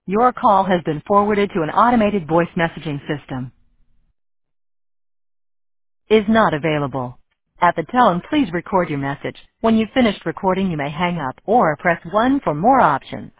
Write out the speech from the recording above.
Your call has been forwarded to an automated voice messaging system. Is not available. At the tone, please record your message. When you've finished recording, you may hang up or press 1 for more options.